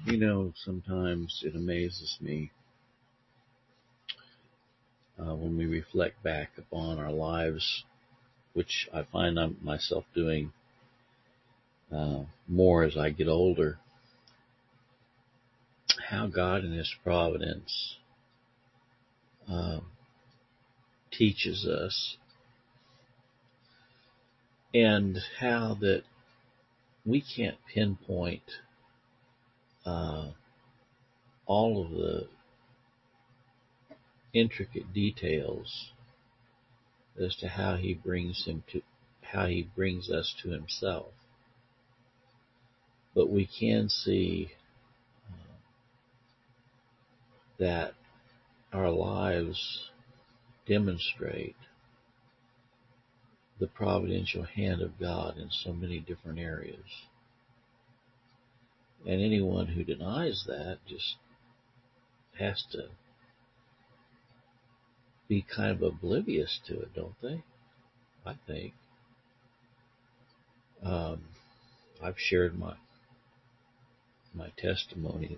Sometimes it amazes me when we reflect back upon our lives, which I find myself doing more as I get older, how God in His providence uh, teaches us, and how that we can't pinpoint all of the intricate details as to how He brings us to Himself. But we can see that our lives demonstrate the providential hand of God in so many different areas. And anyone who denies that just has to be kind of oblivious to it, don't they? I think. I've shared my testimony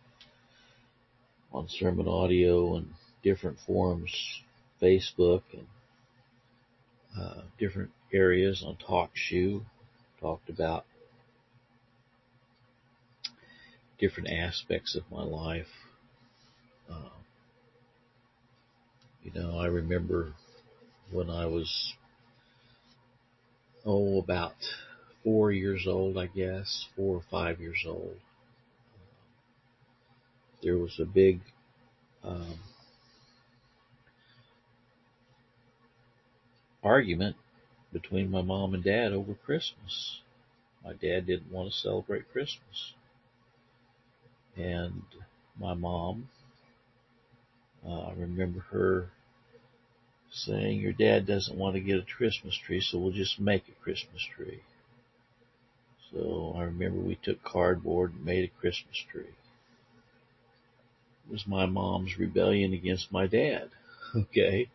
on sermon audio and different forums, Facebook and different areas on TalkShoe, talked about different aspects of my life. I remember when I was, about 4 years old, I guess, 4 or 5 years old. There was a big argument between my mom and dad over Christmas. My dad didn't want to celebrate Christmas. And my mom, I remember her saying, "Your dad doesn't want to get a Christmas tree, so we'll just make a Christmas tree." So I remember we took cardboard and made a Christmas tree. It was my mom's rebellion against my dad. Okay.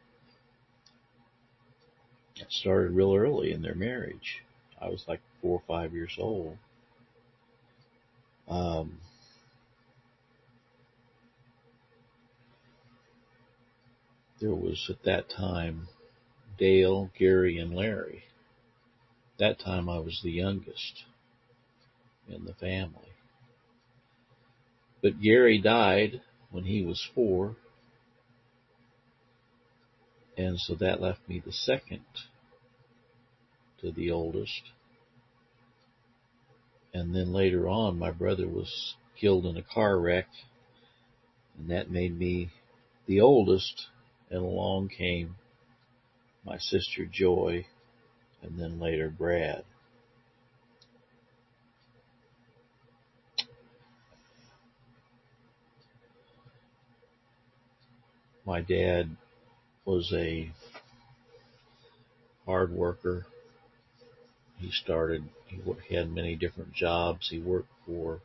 It started real early in their marriage. I was like 4 or 5 years old. There was at that time Dale, Gary, and Larry. That time I was the youngest in the family. But Gary died when he was 4, and so that left me the second to the oldest. And then later on, my brother was killed in a car wreck, and that made me the oldest, and along came my sister Joy, and then later Brad. My dad was a hard worker. He had many different jobs. He worked for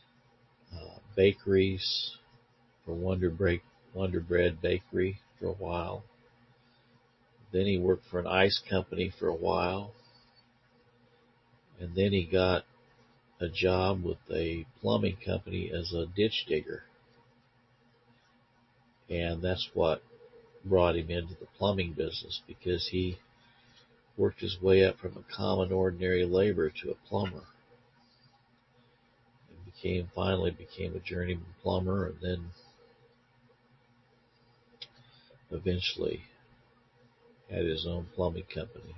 bakeries, for Wonder Bread Bakery for a while. Then he worked for an ice company for a while. And then he got a job with a plumbing company as a ditch digger. And that's what brought him into the plumbing business, because he worked his way up from a common ordinary laborer to a plumber. And finally became a journeyman plumber, and then eventually had his own plumbing company.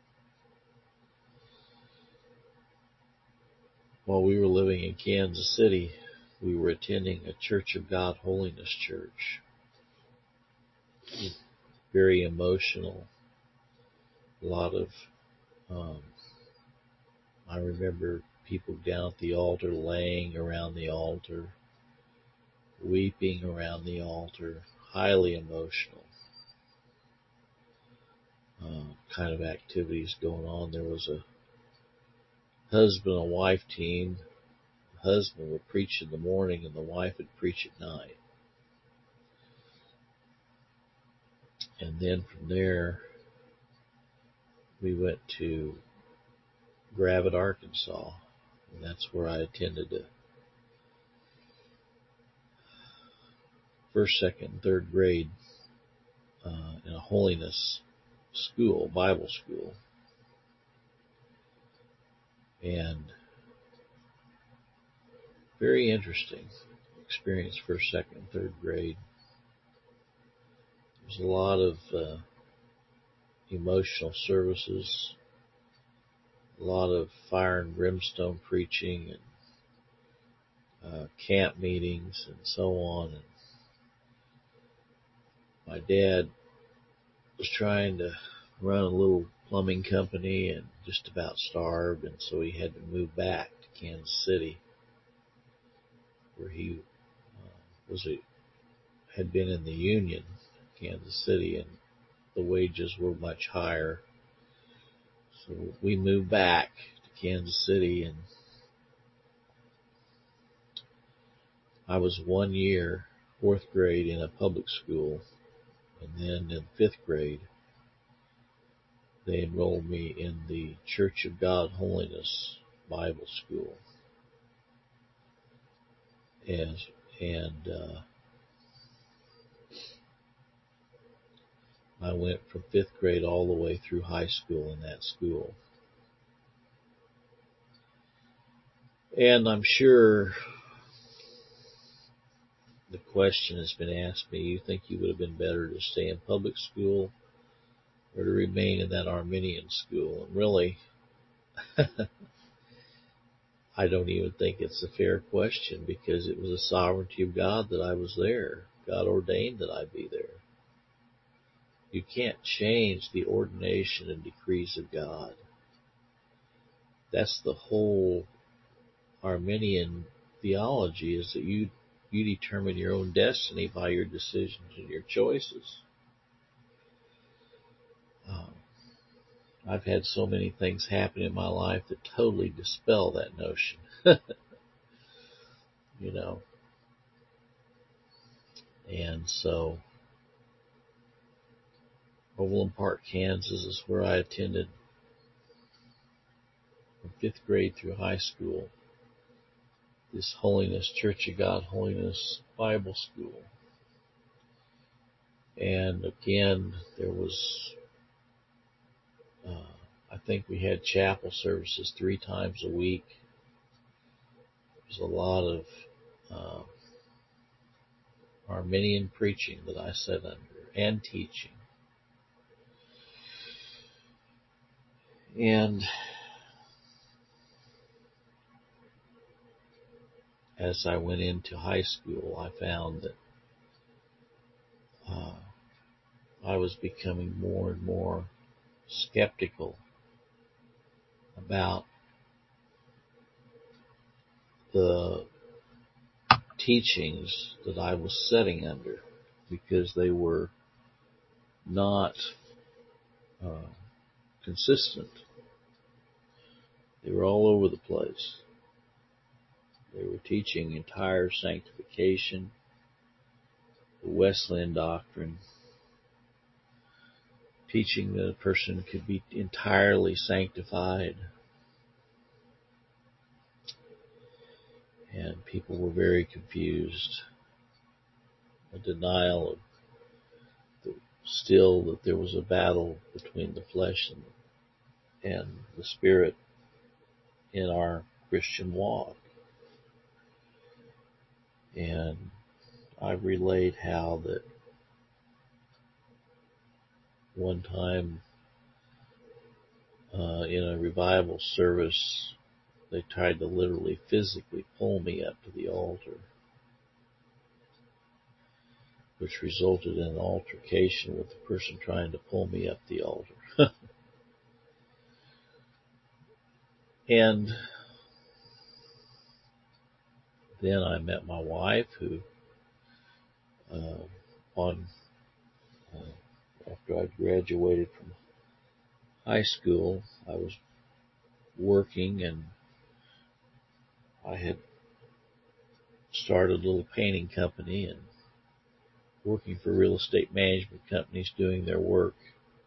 While we were living in Kansas City, we were attending a Church of God Holiness Church. Very emotional. A lot of, I remember people down at the altar, laying around the altar, weeping around the altar, highly emotional kind of activities going on. There was a husband and wife team. The husband would preach in the morning and the wife would preach at night. And then from there, we went to Gravette, Arkansas, and that's where I attended a first, second, and third grade in a holiness school, Bible school. And very interesting experience, first, second, and third grade. There's a lot of emotional services, a lot of fire and brimstone preaching, and camp meetings, and so on. And my dad was trying to run a little plumbing company and just about starved, and so he had to move back to Kansas City, where he had been in the union, Kansas City, and the wages were much higher. So we moved back to Kansas City, and I was 1 year, fourth grade, in a public school, and then in fifth grade, they enrolled me in the Church of God Holiness Bible School. And I went from fifth grade all the way through high school in that school. And I'm sure the question has been asked me, you think you would have been better to stay in public school or to remain in that Arminian school? And really, I don't even think it's a fair question, because it was the sovereignty of God that I was there. God ordained that I be there. You can't change the ordination and decrees of God. That's the whole Arminian theology, is that you determine your own destiny by your decisions and your choices. I've had so many things happen in my life that totally dispel that notion. You know. And so Overland Park, Kansas is where I attended from fifth grade through high school, this Holiness, Church of God Holiness Bible School. And again, there was, I think we had chapel services 3 times a week. There was a lot of Arminian preaching that I sat under, and teaching. And as I went into high school, I found that I was becoming more and more skeptical about the teachings that I was sitting under, because they were not consistent. They were all over the place. They were teaching entire sanctification, the Wesleyan doctrine, teaching that a person could be entirely sanctified. And people were very confused. A denial of still that there was a battle between the flesh and the spirit in our Christian walk. And I've relayed how that one time in a revival service, they tried to literally physically pull me up to the altar, which resulted in an altercation with the person trying to pull me up the altar. And then I met my wife, who after I graduated from high school, I was working, and I had started a little painting company and working for real estate management companies doing their work.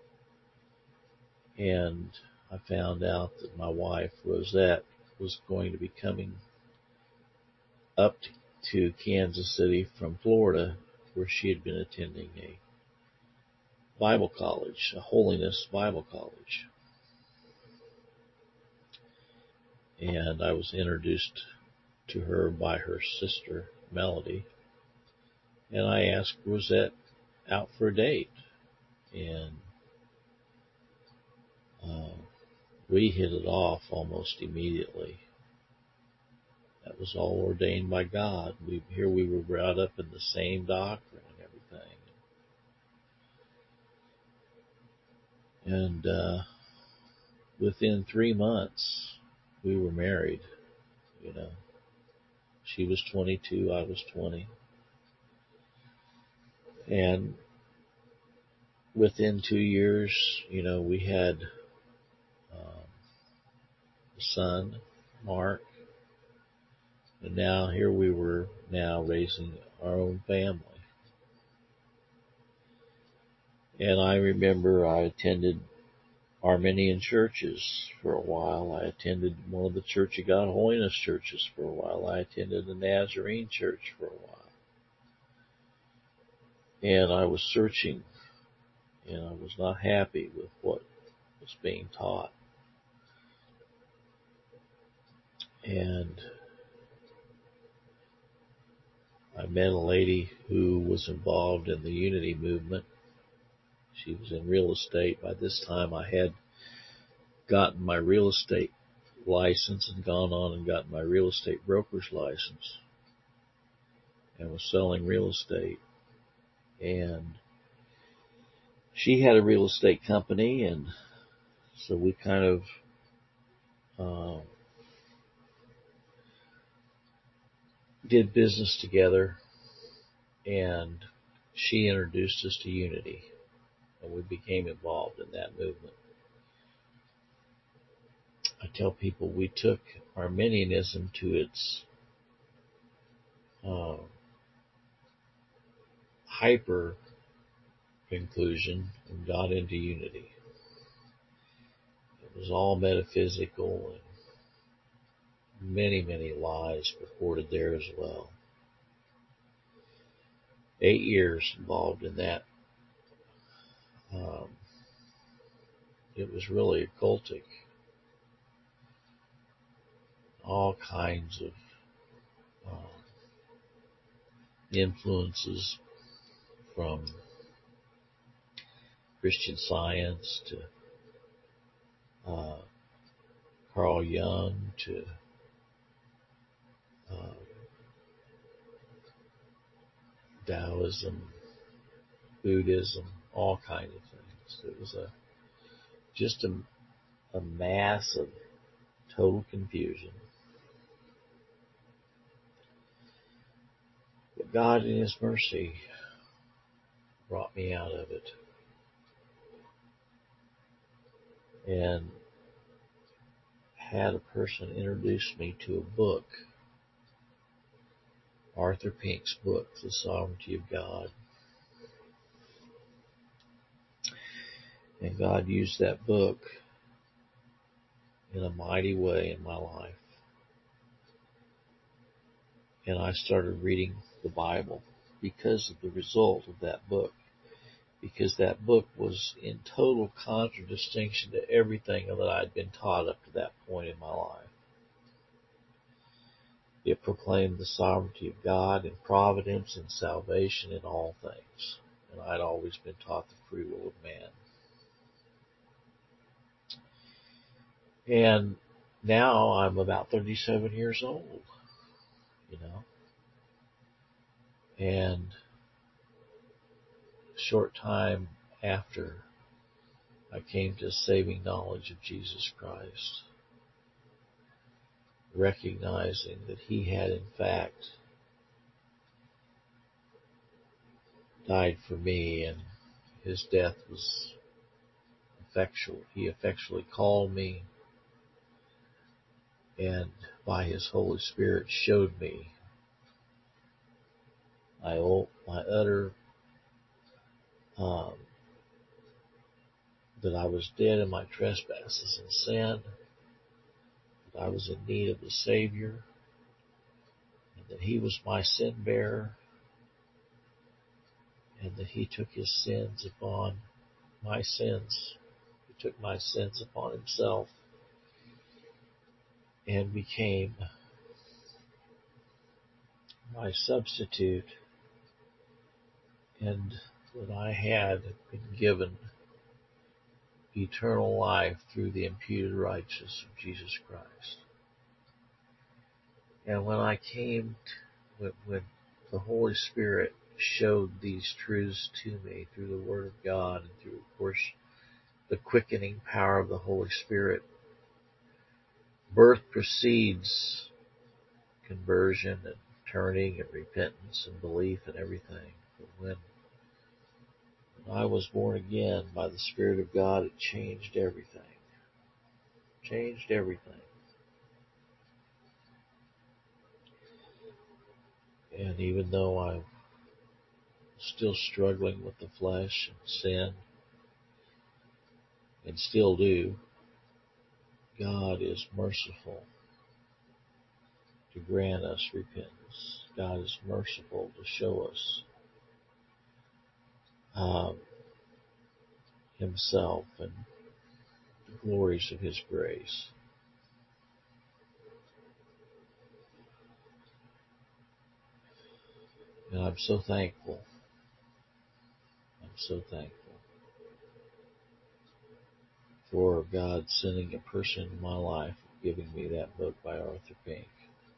And I found out that my wife, Rosette, was going to be coming up to Kansas City from Florida where she had been attending a Bible college, a holiness Bible college. And I was introduced to her by her sister, Melody. And I asked Rosette out for a date. And we hit it off almost immediately. That was all ordained by God. Here we were brought up in the same doctrine and everything. And within 3 months, we were married. You know, she was 22, I was 20. And within 2 years, we had a son, Mark. And now here we were now raising our own family. And I remember I attended Armenian churches for a while. I attended one of the Church of God Holiness churches for a while. I attended the Nazarene church for a while. And I was searching, and I was not happy with what was being taught. And I met a lady who was involved in the Unity movement. She was in real estate. By this time I had gotten my real estate license and gone on and gotten my real estate broker's license and was selling real estate. And she had a real estate company, and so we kind of did business together, and she introduced us to Unity, and we became involved in that movement. I tell people we took Arminianism to its hyper conclusion and got into Unity. It was all metaphysical and many, many lies purported there as well. 8 years involved in that. It was really occultic. All kinds of influences from Christian Science to Carl Jung to Taoism, Buddhism, all kinds of things. It was just a mass of total confusion. But God in His mercy brought me out of it. And had a person introduce me to a book, Arthur Pink's book, The Sovereignty of God. And God used that book in a mighty way in my life. And I started reading the Bible because of the result of that book. Because that book was in total contradistinction to everything that I'd been taught up to that point in my life. It proclaimed the sovereignty of God and providence and salvation in all things. And I'd always been taught the free will of man. And now I'm about 37 years old, And a short time after I came to a saving knowledge of Jesus Christ, recognizing that He had in fact died for me, and His death was effectual. He effectually called me, and by His Holy Spirit showed me my utter that I was dead in my trespasses and sin, that I was in need of the Savior, and that He was my sin bearer, and that He took His sins upon my sins. He took my sins upon Himself and became my substitute, and that I had been given eternal life through the imputed righteousness of Jesus Christ. And when I came, when the Holy Spirit showed these truths to me through the Word of God and through, of course, the quickening power of the Holy Spirit, birth precedes conversion and turning and repentance and belief and everything. But when I was born again by the Spirit of God, it changed everything. Changed everything. And even though I'm still struggling with the flesh and sin, and still do, God is merciful to grant us repentance. God is merciful to show us Himself and the glories of His grace. And I'm so thankful. I'm so thankful for God sending a person in my life, giving me that book by Arthur Pink.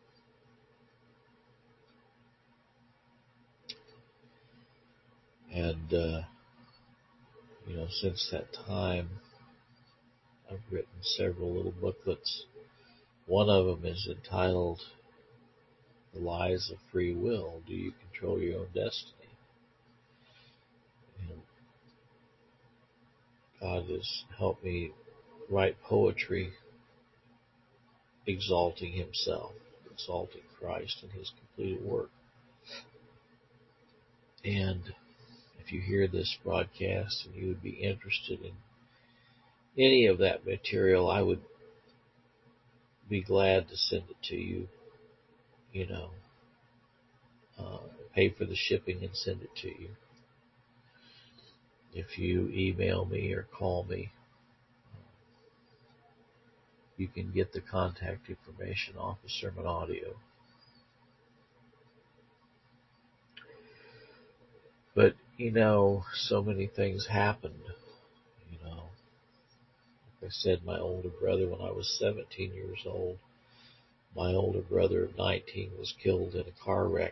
And, since that time, I've written several little booklets. One of them is entitled The Lies of Free Will. Do you control your own destiny? And God has helped me write poetry exalting Himself, exalting Christ and His completed work. And if you hear this broadcast and you would be interested in any of that material, I would be glad to send it to you, pay for the shipping and send it to you. If you email me or call me, you can get the contact information off of Sermon Audio. But, so many things happened. Like I said, my older brother, when I was 17 years old, my older brother of 19 was killed in a car wreck.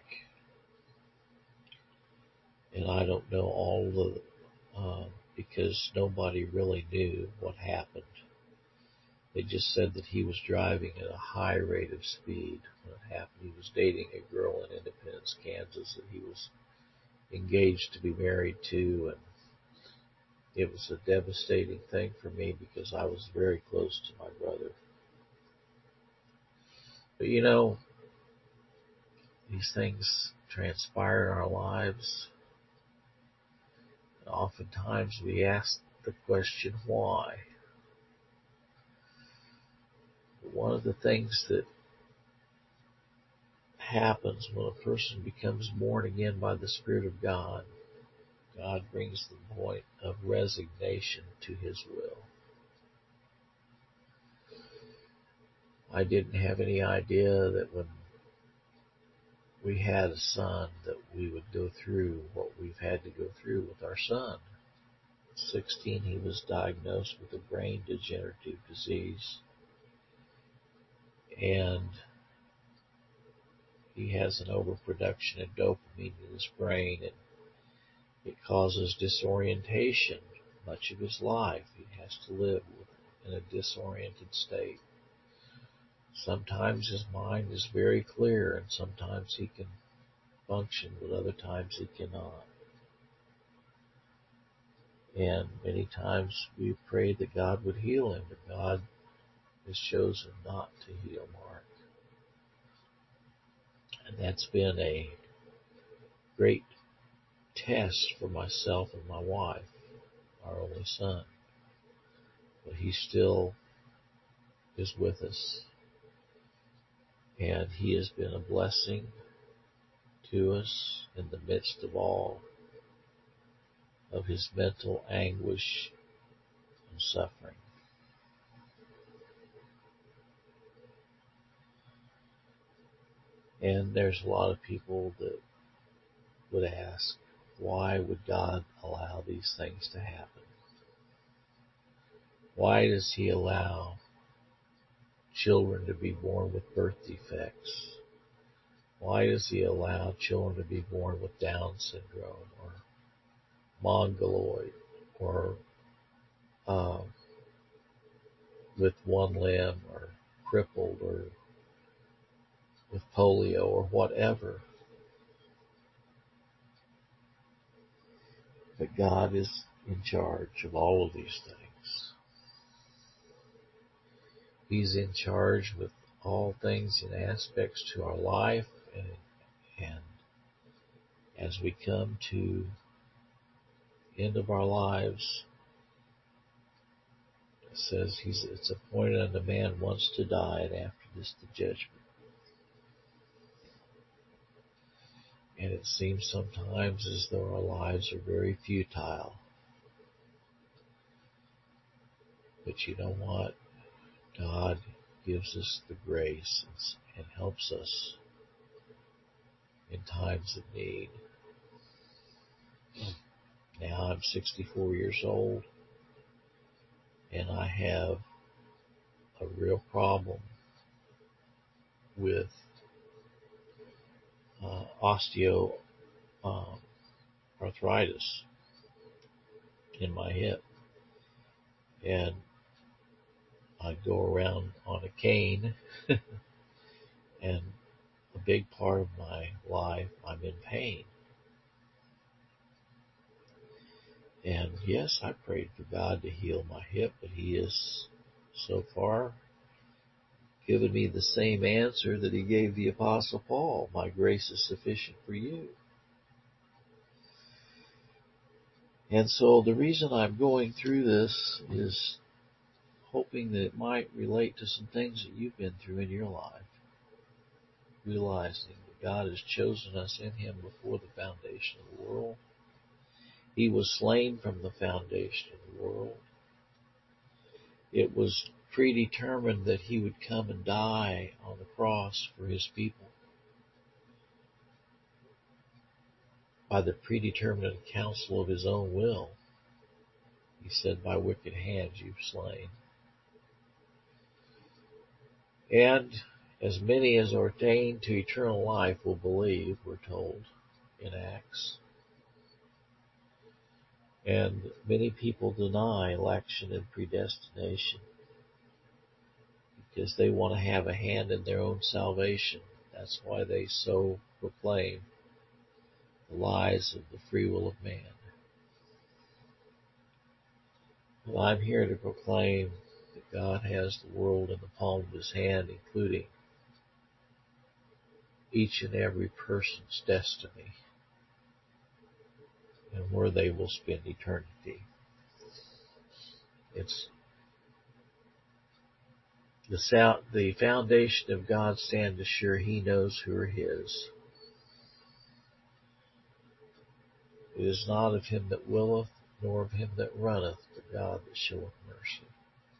And I don't know all the, because nobody really knew what happened. They just said that he was driving at a high rate of speed when it happened. He was dating a girl in Independence, Kansas that he was engaged to be married to, and it was a devastating thing for me because I was very close to my brother. But these things transpire in our lives. And oftentimes we ask the question, why? But one of the things that happens when a person becomes born again by the Spirit of God, God brings the point of resignation to His will. I didn't have any idea that when we had a son that we would go through what we've had to go through with our son. At 16, he was diagnosed with a brain degenerative disease, and he has an overproduction of dopamine in his brain, and it causes disorientation much of his life. He has to live in a disoriented state. Sometimes his mind is very clear, and sometimes he can function, but other times he cannot. And many times we've prayed that God would heal him, but God has chosen not to heal Mark. And that's been a great test for myself and my wife, our only son. But he still is with us. And he has been a blessing to us in the midst of all of his mental anguish and suffering. And there's a lot of people that would ask, why would God allow these things to happen? Why does he allow children to be born with birth defects? Why does he allow children to be born with Down syndrome or mongoloid or with one limb or crippled or with polio or whatever? But God is in charge of all of these things. He's in charge with all things and aspects to our life, and as we come to the end of our lives, it says it's appointed unto man once to die, and after this the judgment. And it seems sometimes as though our lives are very futile. But you know what? God gives us the grace and helps us in times of need. Now I'm 64 years old, and I have a real problem with osteoarthritis in my hip. And I go around on a cane, and a big part of my life I'm in pain. And yes, I prayed for God to heal my hip, but he has so far given me the same answer that he gave the Apostle Paul: my grace is sufficient for you. And so the reason I'm going through this is hoping that it might relate to some things that you've been through in your life, realizing that God has chosen us in him before the foundation of the world. He was slain from the foundation of the world. It was predetermined that he would come and die on the cross for his people. By the predetermined counsel of his own will, he said, by wicked hands you've slain. And as many as ordained to eternal life will believe, we're told in Acts. And many people deny election and predestination because they want to have a hand in their own salvation. That's why they so proclaim the lies of the free will of man. Well, I'm here to proclaim that God has the world in the palm of his hand, including each and every person's destiny and where they will spend eternity. It's the foundation of God stand assured he knows who are his. It is not of him that willeth, nor of him that runneth, but God that showeth mercy.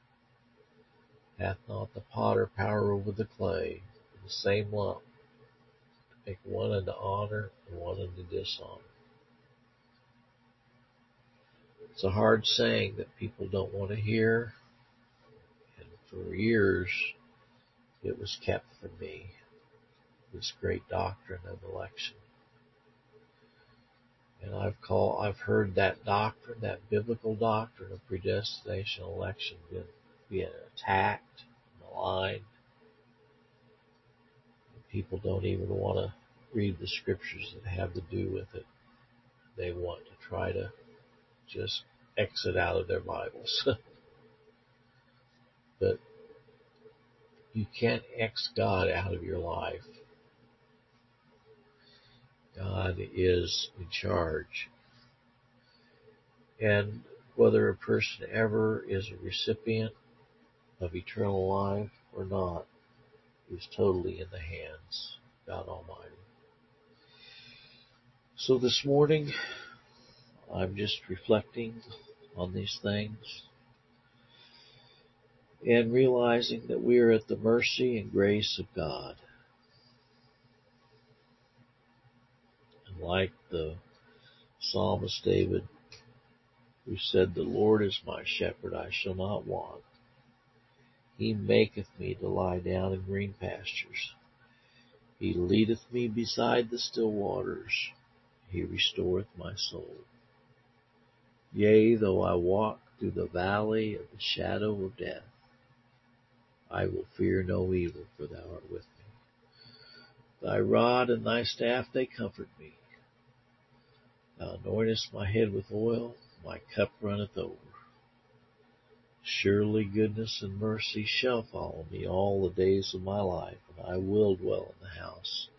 Hath not the potter power over the clay, in the same lump, to make one unto honor and one unto dishonor? It's a hard saying that people don't want to hear, and for years it was kept from me, this great doctrine of election. And I've heard that doctrine, that biblical doctrine of predestination election, being attacked, maligned. People don't even want to read the scriptures that have to do with it. They want to try to just exit out of their Bibles. But you can't X God out of your life. God is in charge. And whether a person ever is a recipient of eternal life or not is totally in the hands of God Almighty. So this morning, I'm just reflecting on these things and realizing that we are at the mercy and grace of God. And like the psalmist David, who said, "The Lord is my shepherd, I shall not want. He maketh me to lie down in green pastures. He leadeth me beside the still waters. He restoreth my soul. Yea, though I walk through the valley of the shadow of death, I will fear no evil, for thou art with me. Thy rod and thy staff, they comfort me. Thou anointest my head with oil, my cup runneth over. Surely goodness and mercy shall follow me all the days of my life, and I will dwell in the house